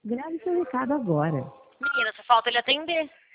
Grave seu recado agora. Menina, só falta ele atender.